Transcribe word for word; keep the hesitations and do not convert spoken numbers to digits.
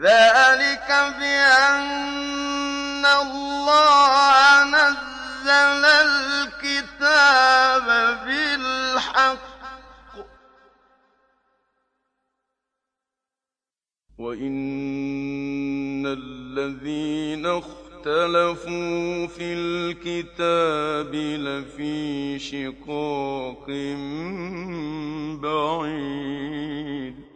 ذلك بأن الله نزل الكتاب بالحق وإن الذين اختلفوا في الكتاب لفي شقاق بعيد